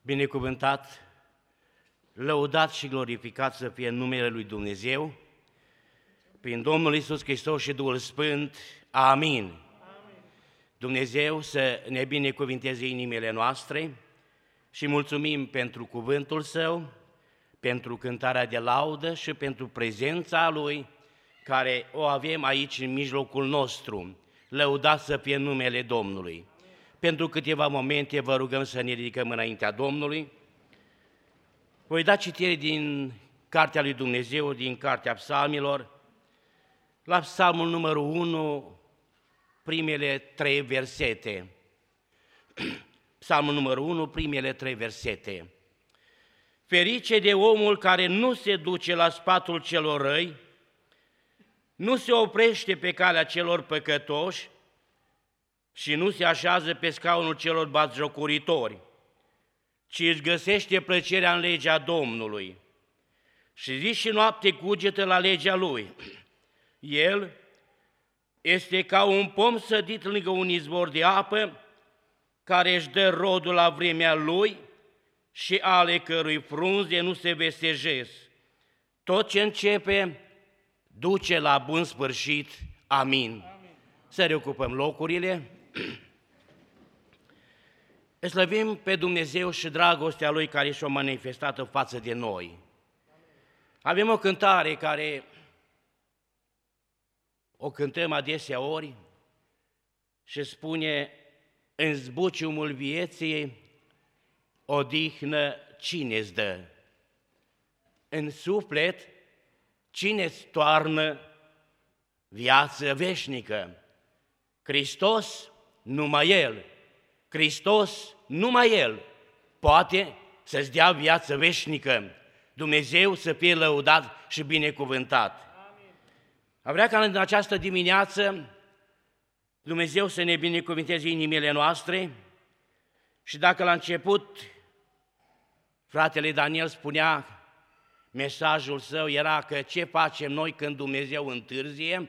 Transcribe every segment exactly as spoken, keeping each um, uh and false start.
Binecuvântat, lăudat și glorificat să fie numele lui Dumnezeu, prin Domnul Iisus Hristos și Duhul Sfânt. Amin. Amin. Dumnezeu să ne binecuvinteze inimile noastre și mulțumim pentru cuvântul Său, pentru cântarea de laudă și pentru prezența Lui, care o avem aici în mijlocul nostru. Lăudat să fie numele Domnului. Pentru câteva momente vă rugăm să ne ridicăm înaintea Domnului. Voi da citire din Cartea lui Dumnezeu, din Cartea Psalmilor, la Psalmul numărul unu, primele trei versete. Psalmul numărul unu, primele trei versete. Ferice de omul care nu se duce la sfatul celor răi, nu se oprește pe calea celor păcătoși și nu se așează pe scaunul celor batjocoritori, ci își găsește plăcerea în legea Domnului și zi și noapte cugetă la legea Lui. El este ca un pom sădit lângă un izvor de apă, care își dă rodul la vremea lui și ale cărui frunze nu se vesejesc. Tot ce începe duce la bun sfârșit. Amin. Amin. Să reocupăm locurile. Slăvim pe Dumnezeu și dragostea Lui care și-o manifestat față de noi. Avem o cântare care o cântăm adeseori și spune: în zbuciumul vieții odihnă cine-ți dă? În suflet cine-ți toarnă viață veșnică? Hristos, numai El, Hristos, numai El poate să-ți dea viață veșnică. Dumnezeu să fie lăudat și binecuvântat. Amin. A vrea ca în această dimineață Dumnezeu să ne binecuvinteze inimile noastre și dacă la început fratele Daniel spunea, mesajul său era că ce facem noi când Dumnezeu întârzie,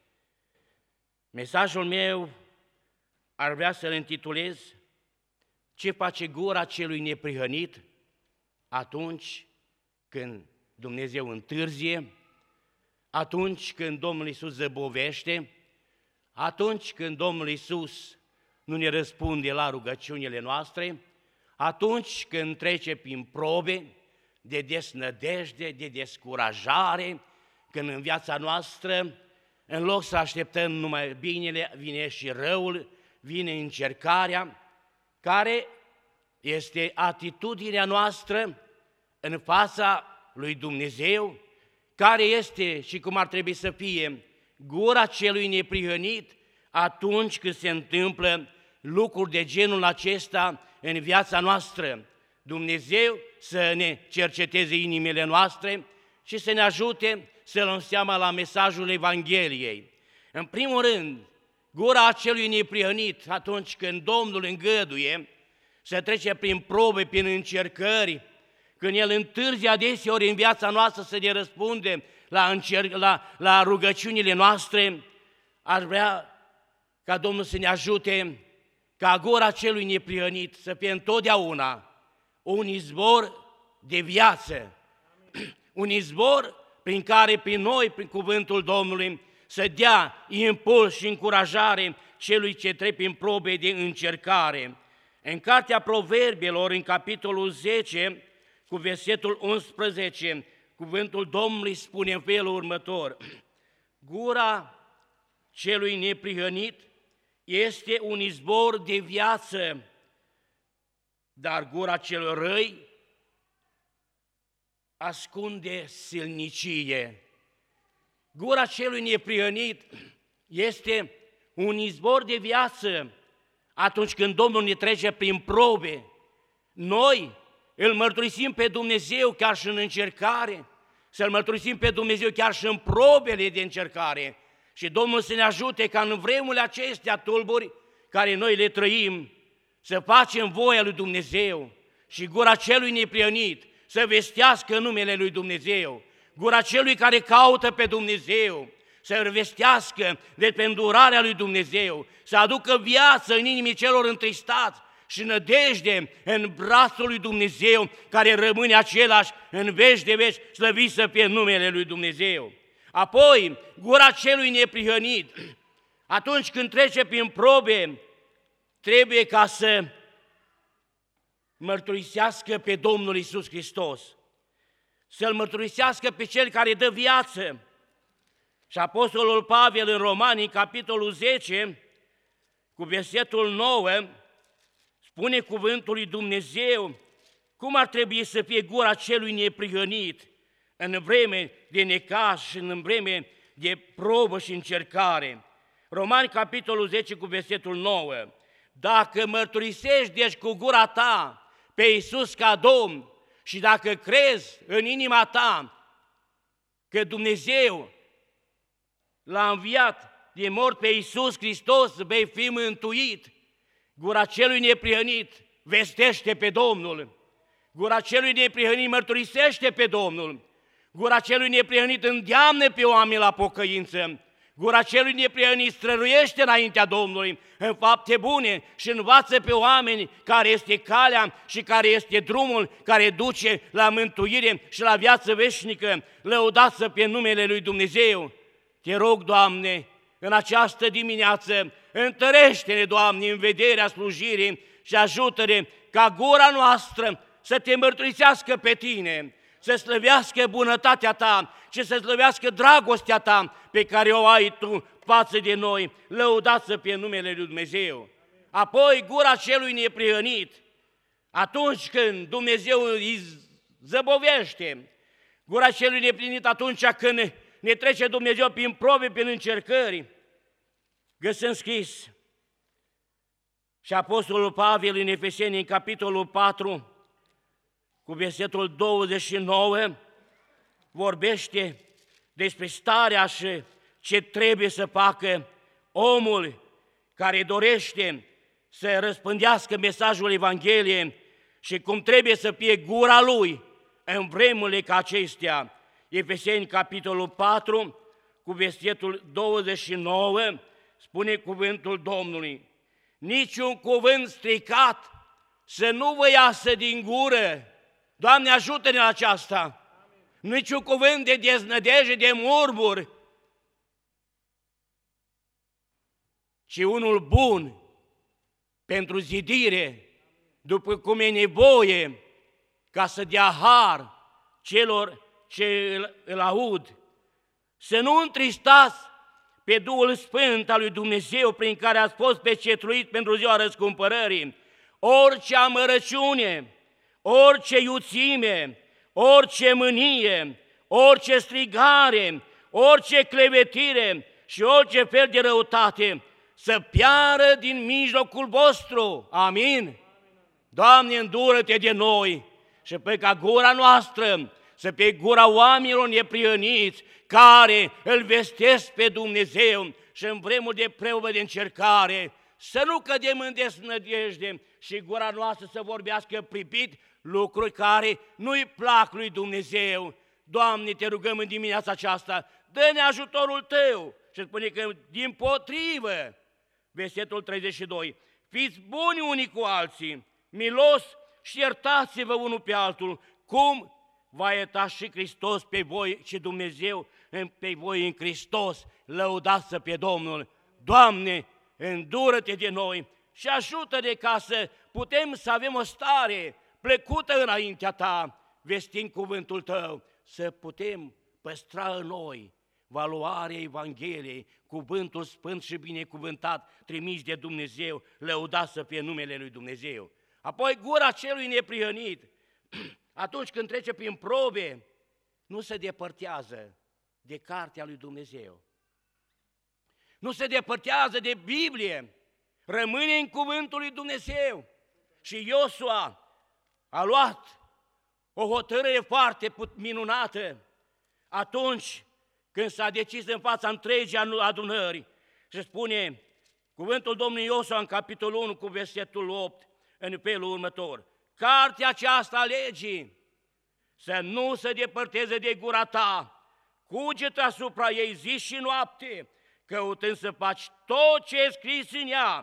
mesajul meu ar vrea să-l intitulez: ce face gura celui neprihănit atunci când Dumnezeu întârzie, atunci când Domnul Iisus zăbovește, atunci când Domnul Iisus nu ne răspunde la rugăciunile noastre, atunci când trece prin probe de desnădejde, de descurajare, când în viața noastră, în loc să așteptăm numai binele, vine și răul, vine încercarea, care este atitudinea noastră în fața lui Dumnezeu, care este și cum ar trebui să fie gura celui neprihănit atunci când se întâmplă lucruri de genul acesta în viața noastră. Dumnezeu să ne cerceteze inimile noastre și să ne ajute să luăm seama la mesajul Evangheliei. În primul rând, gura acelui neprihănit atunci când Domnul îngăduie să trece prin probe, prin încercări, când El întârzie adeseori în viața noastră să ne răspunde la, încerc, la, la rugăciunile noastre, aș vrea ca Domnul să ne ajute ca gura celui neprihănit să fie întotdeauna un izvor de viață, un izvor prin care prin noi, prin cuvântul Domnului, să dea impuls și încurajare celui ce trece prin probe de încercare. În Cartea Proverbelor, în capitolul zece, cu versetul unsprezece, cuvântul Domnului spune în felul următor: gura celui neprihănit este un izvor de viață, dar gura celor răi ascunde silnicie. Gura celui neprihănit este un izvor de viață atunci când Domnul ne trece prin probe. Noi îl mărturisim pe Dumnezeu chiar și în încercare, să-L mărturisim pe Dumnezeu chiar și în probele de încercare. Și Domnul să ne ajute ca în vremurile acestea tulburi care noi le trăim, să facem voia lui Dumnezeu și gura celui neprihănit să vestească numele lui Dumnezeu, gura celui care caută pe Dumnezeu să vestească de pe îndurarea lui Dumnezeu, să aducă viață în inimii celor întristați și nădejde în brațul lui Dumnezeu, care rămâne același în veci de veci, slăvit să fie numele lui Dumnezeu. Apoi, gura celui neprihănit, atunci când trece prin probe, trebuie ca să mărturisească pe Domnul Iisus Hristos, să-L mărturisească pe Cel care dă viață. Și Apostolul Pavel în Romani, capitolul zece, cu versetul nouă, spune cuvântul lui Dumnezeu cum ar trebui să fie gura celui neprihănit în vreme de necaz și în vreme de probă și încercare. Romani, capitolul zece, cu versetul nouă. Dacă mărturisești deci cu gura ta pe Iisus ca Domn și dacă crezi în inima ta că Dumnezeu L-a înviat de mort pe Iisus Hristos, vei fi mântuit, gura celui neprihănit vestește pe Domnul, gura celui neprihănit mărturisește pe Domnul, gura celui neprihănit îndeamnă pe oameni la pocăință, gura celui neprihănit străluiește înaintea Domnului în fapte bune și învață pe oameni care este calea și care este drumul care duce la mântuire și la viață veșnică. Lăudați să fie numele lui Dumnezeu. Te rog, Doamne, în această dimineață, întărește-ne, Doamne, în vederea slujirii și ajută-ne ca gura noastră să te mărturisească pe Tine, să slăvească bunătatea Ta și să slăvească dragostea Ta pe care o ai Tu față de noi. Lăudați să fie numele lui Dumnezeu. Apoi, gura celui neprihănit, atunci când Dumnezeu îi zăbovește, gura celui neprihănit atunci când ne trece Dumnezeu prin probe, prin încercări, găsim scris. Și Apostolul Pavel în Efeseni, în capitolul patru, cu versetul douăzeci și nouă, vorbește despre starea și ce trebuie să facă omul care dorește să răspândească mesajul Evangheliei și cum trebuie să fie gura lui în vremurile ca acestea. Efeseni, capitolul patru, cu versetul douăzeci și nouă, spune cuvântul Domnului: niciun cuvânt stricat să nu vă iasă din gură. Doamne, ajută-ne la aceasta! Niciun cuvânt de deznădejde, de murmur, ci unul bun pentru zidire, după cum e nevoie, ca să dea har celor ce îl, îl aud. Să nu întristați pe Duhul Sfânt al lui Dumnezeu, prin care ați fost pecetluit pentru ziua răscumpărării. Orice amărăciune, orice iuțime, orice mânie, orice strigare, orice clevetire și orice fel de răutate să piară din mijlocul vostru. Amin? Doamne, îndură-te de noi și pe ca gura noastră să pe gura oamenilor neprihăniți care îl vestesc pe Dumnezeu și în vremuri de probă, de încercare, să nu cădem în desnădejde și gura noastră să vorbească pripit lucruri care nu-i plac lui Dumnezeu. Doamne, te rugăm în dimineața aceasta, dă-ne ajutorul Tău. Și spune că dimpotrivă, versetul treizeci și doi, fiți buni unii cu alții, milos și iertați-vă unul pe altul, cum va ierta și Hristos pe voi și Dumnezeu pe voi în Hristos. Lăudați-să pe Domnul. Doamne, îndură-te de noi și ajută-ne ca să putem să avem o stare plăcută înaintea Ta, vestind cuvântul Tău, să putem păstra în noi valoarea Evangheliei, cuvântul sfânt și binecuvântat trimis de Dumnezeu, lăudat să fie numele lui Dumnezeu. Apoi gura celui neprihănit, atunci când trece prin probe, nu se depărtează de cartea lui Dumnezeu. Nu se depărtează de Biblie, rămâne în cuvântul lui Dumnezeu. Și Iosua a luat o hotărâre foarte minunată atunci când s-a decis în fața întregii adunări și spune cuvântul Domnului Iosua în capitolul unu cu versetul opt în felul următor: cartea aceasta a legii să nu se depărteze de gura ta, cugetă asupra ei zi și noapte, căutând să faci tot ce e scris în ea,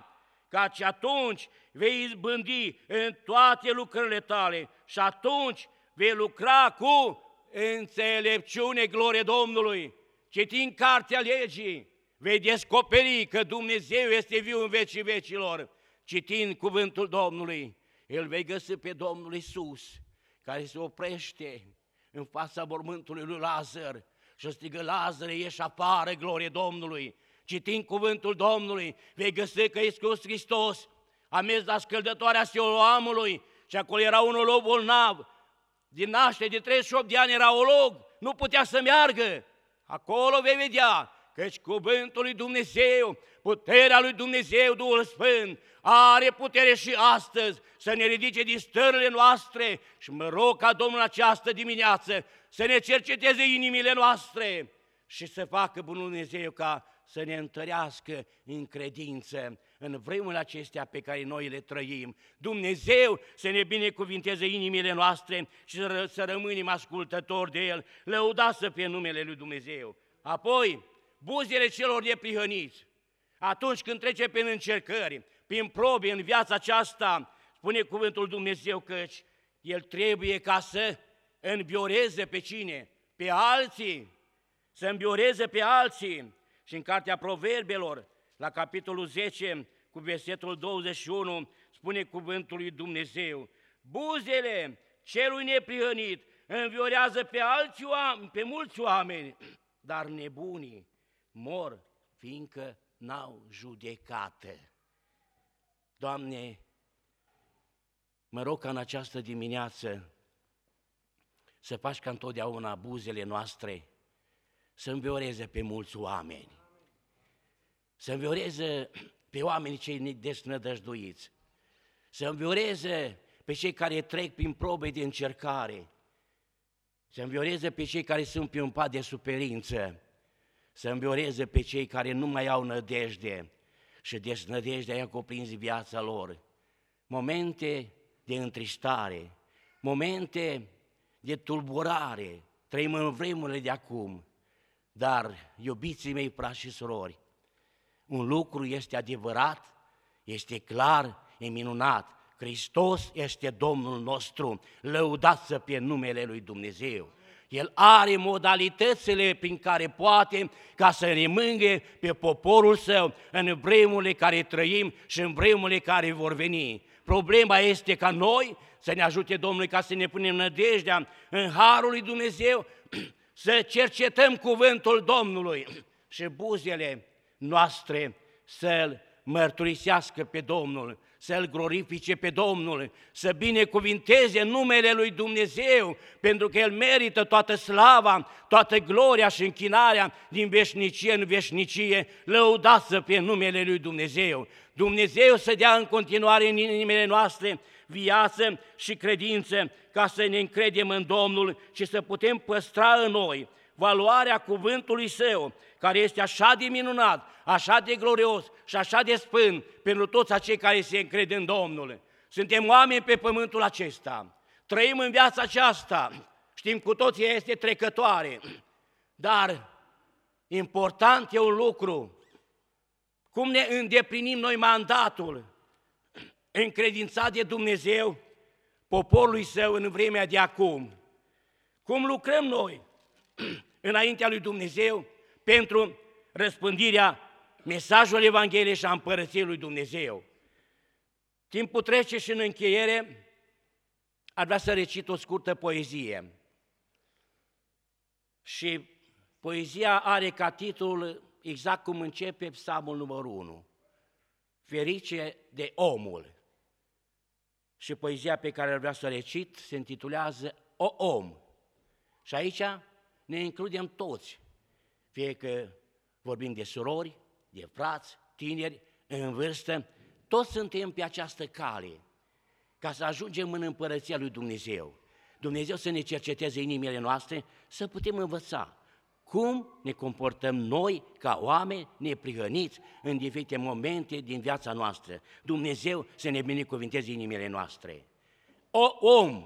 căci atunci vei izbândi în toate lucrările tale și atunci vei lucra cu înțelepciune, glorie Domnului. Citind cartea legii, vei descoperi că Dumnezeu este viu în vecii vecilor. Citind cuvântul Domnului, îl vei găsi pe Domnul Iisus, care se oprește în fața mormântului lui Lazar și strigă: Lazare, ieși afară, glorie Domnului. Citind cuvântul Domnului, vei găsi că Iisus Hristos a mers la scăldătoarea Siloamului și acolo era un olog bolnav. Din naștere, de treizeci și opt de ani era olog, nu putea să meargă. Acolo vei vedea căci cuvântul lui Dumnezeu, puterea lui Dumnezeu, Duhul Sfânt, are putere și astăzi să ne ridice din stările noastre și mă rog ca Domnul această dimineață să ne cerceteze inimile noastre și să facă bunul Dumnezeu ca să ne întărească în credință în vremurile acestea pe care noi le trăim. Dumnezeu să ne binecuvinteze inimile noastre și să, să rămânem ascultători de El. Lăudați să fie numele lui Dumnezeu. Apoi, buzele celor neprihăniți, atunci când trece prin încercări, prin probe în viața aceasta, spune cuvântul Dumnezeu căci El trebuie ca să învioreze pe cine? Pe alții, să învioreze pe alții. Și în cartea Proverbelor, la capitolul zece, cu versetul douăzeci și unu, spune cuvântul lui Dumnezeu: buzele celui neprihănit înviorează pe alți oameni, pe mulți oameni, dar nebunii mor fiindcă n-au judecată. Doamne, mă rog ca în această dimineață să faci ca întotdeauna buzele noastre să învioreze pe mulți oameni, să învioreze pe oamenii cei desnădăjduiți, să învioreze pe cei care trec prin probe de încercare, să învioreze pe cei care sunt pe un pat de suferință, să învioreze pe cei care nu mai au nădejde și desnădejdea i-a cuprins viața lor. Momente de întristare, momente de tulburare, trăim în vremurile de acum, dar, iubiții mei, frați și surori, un lucru este adevărat, este clar, e minunat. Hristos este Domnul nostru, lăudați să fie numele lui Dumnezeu. El are modalitățile prin care poate ca să ne mângâie pe poporul său în vremurile care trăim și în vremurile care vor veni. Problema este ca noi să ne ajute Domnul ca să ne punem nădejdea în harul lui Dumnezeu, să cercetăm cuvântul Domnului și buzele noastre să-L mărturisească pe Domnul, să-L glorifice pe Domnul, să binecuvinteze numele lui Dumnezeu, pentru că El merită toată slava, toată gloria și închinarea din veșnicie în veșnicie, lăudați să fie numele lui Dumnezeu. Dumnezeu să dea în continuare în inimile noastre viață și credință, ca să ne încredem în Domnul și să putem păstra în noi valoarea cuvântului Său, care este așa de minunat, așa de glorios și așa de sfânt pentru toți acei care se încred în Domnul. Suntem oameni pe pământul acesta, trăim în viața aceasta, știm cu toții este trecătoare, dar important e un lucru, cum ne îndeplinim noi mandatul încredințat de Dumnezeu poporului Său în vremea de acum. Cum lucrăm noi înaintea lui Dumnezeu pentru răspândirea mesajului Evangheliei și a Împărăției lui Dumnezeu. Timpul trece și în încheiere ar vrea să recit o scurtă poezie. Și poezia are ca titlu exact cum începe psalmul numărul unu, Ferice de omul. Și poezia pe care ar vrea să o recit se intitulează O om. Și aici ne includem toți, fie că vorbim de surori, de frați, tineri, în vârstă, toți suntem pe această cale, ca să ajungem în Împărăția lui Dumnezeu. Dumnezeu să ne cerceteze inimile noastre, să putem învăța cum ne comportăm noi ca oameni neprihăniți în diferite momente din viața noastră. Dumnezeu să ne binecuvinteze inimile noastre. O om,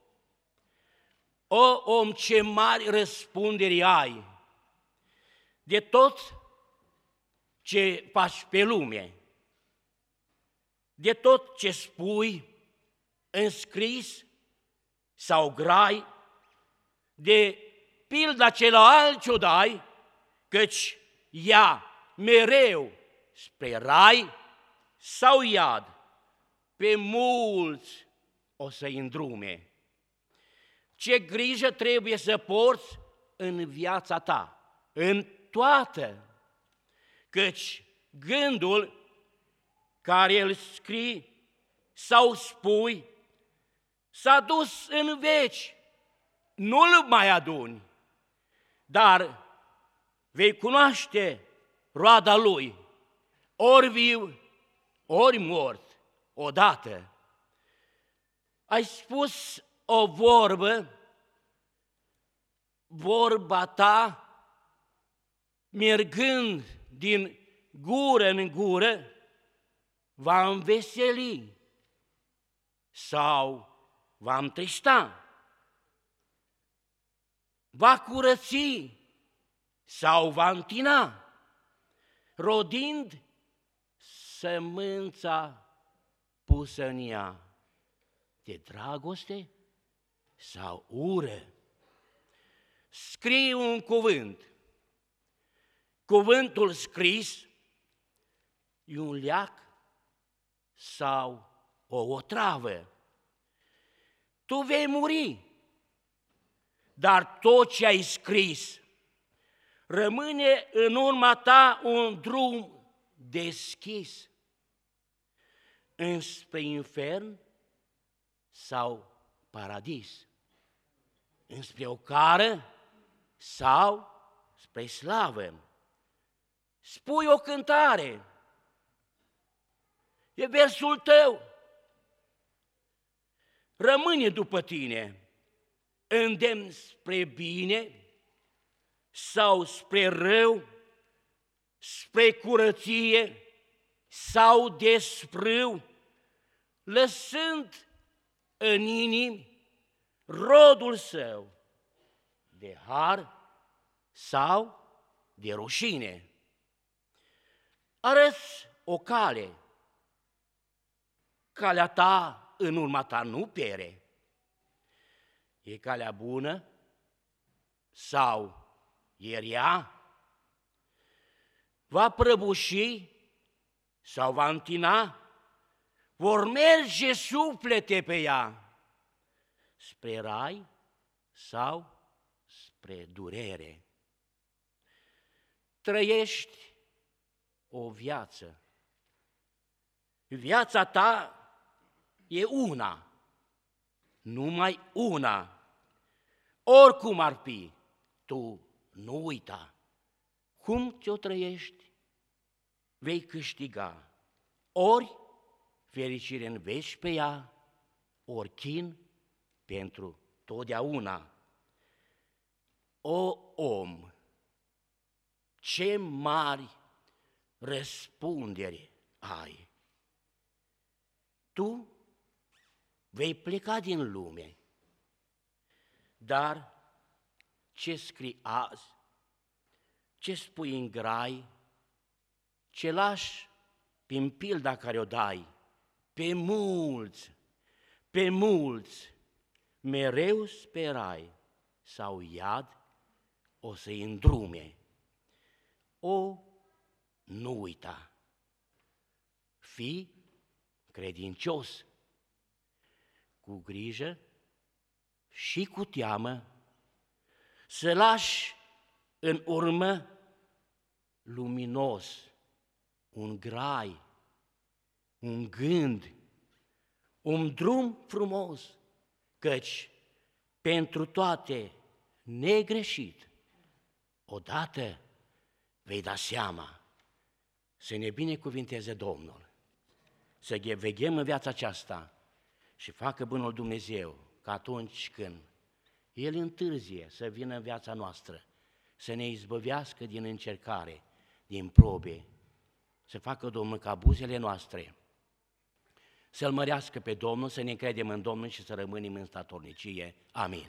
o om, ce mari răspunderi ai de tot ce faci pe lume. de tot ce spui, înscris sau grai, de pilda celălalt ce-o dai, căci ea mereu spre rai sau iad, pe mulți o să-i îndrume. Ce grijă trebuie să porți în viața ta, în toată, căci gândul care îl scrii sau spui s-a dus în veci, nu-l mai aduni, dar vei cunoaște roada lui, ori viu, ori mort, odată. Ai spus o vorbă, vorba ta, mergând din gură în gură, va înveseli sau va întrista, va curăți sau va întina, rodind sămânța pusă în ea de dragoste sau ură. Scrii un cuvânt. Cuvântul scris e un leac sau o otravă. Tu vei muri, dar tot ce ai scris rămâne în urma ta un drum deschis înspre infern sau paradis, înspre o cară sau spre slavă. Spui o cântare, e versul tău, rămâne după tine, îndemn spre bine sau spre rău, spre curăție sau desprâu, lăsând în inimi rodul său de har sau de rușine. Arăți o cale, calea ta în urma ta nu piere. E calea bună sau e rea? Va prăbuși sau va întina? Vor merge suflete pe ea spre rai sau spre durere. Trăiești o viață. Viața ta e una, numai una. Oricum ar fi, tu nu uita. Cum ți-o trăiești, vei câștiga. Ori fericire în veci pe ea, ori chin pentru totdeauna. O om, ce mari răspundere ai! Tu vei pleca din lume, dar ce scrii azi, ce spui în grai, ce lași prin pilda care o dai, pe mulți, pe mulți, mereu sperai sau iad o să-i îndrume. O, nu uita, fii credincios, cu grijă și cu teamă, să lași în urmă luminos un grai, un gând, un drum frumos, căci pentru toate negreșit, odată vei da seama. Să ne binecuvinteze Domnul, să veghem în viața aceasta și facă bunul Dumnezeu că atunci când El întârzie să vină în viața noastră, să ne izbăvească din încercare, din probe, să facă Domnul ca buzele noastre să-L mărească pe Domnul, să ne încredem în Domnul și să rămânem în statornicie. Amin.